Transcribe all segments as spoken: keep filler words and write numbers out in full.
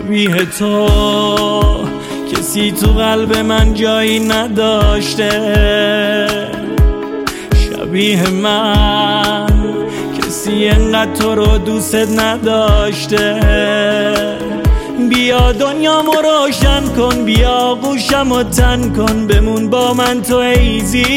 شبیه تو کسی تو قلب من جایی نداشته، شبیه من کسی انقدر تو رو دوست نداشته. بیا دنیامو روشن کن، بیا گوشمو تن کن، بمون با من تو ای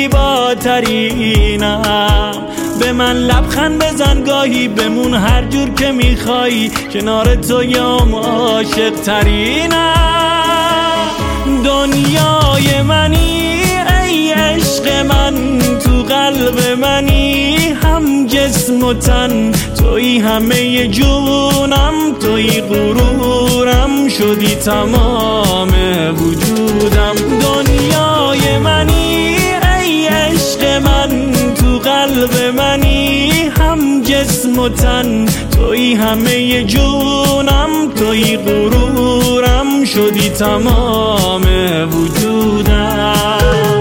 زیباترینم. به من لبخند بزن گاهی، بمون هر جور که میخوایی، کنار تو یام عاشق ترینم. دنیای منی ای عشق من، تو قلب منی هم جسم و تن، توی همه جونم، توی غرورم، شدی تمام وجودم. دنیای منی ای عشق من، تو قلب منی هم جسم و تن، توی همه جونم، توی غرورم، شدی تمام وجودم.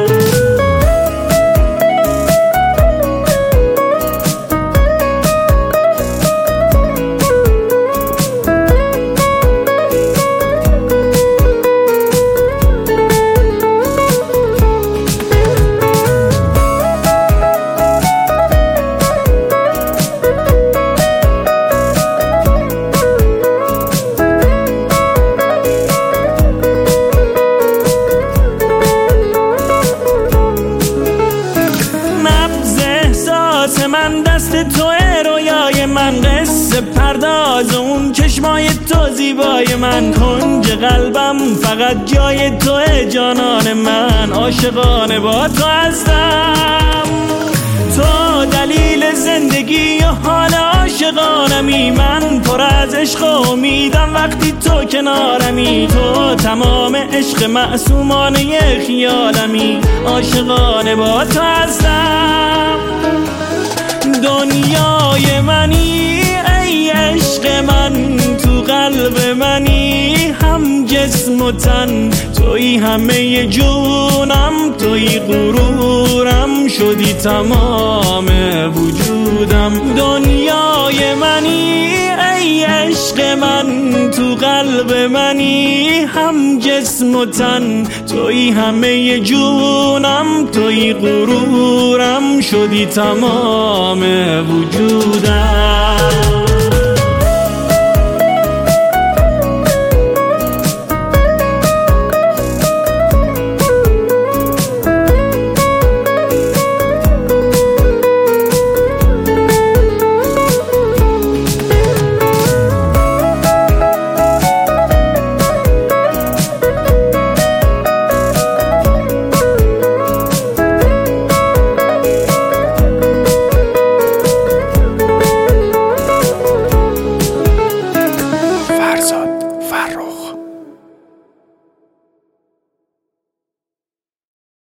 من دست توه، رویای من قصه پرداز، اون چشمای تو زیبای من، کنج قلبم فقط جای توه. جانان من عاشقانه با تو هستم، تو دلیل زندگی و حال عاشقانمی. من پر از عشق و امیدم وقتی تو کنارمی، تو تمام عشق معصومانه خیالمی، عاشقانه با تو هستم. دنیای منی ای عشق من، تو قلب منی هم جسم و تن، توی همه جونم، توی غرورم، شدی تمام وجودم. دنیای منی ای عشق من، تو قلب منی هم جسم و تن، توی همه جونم، توی غرورم، شدی تمام وجودم.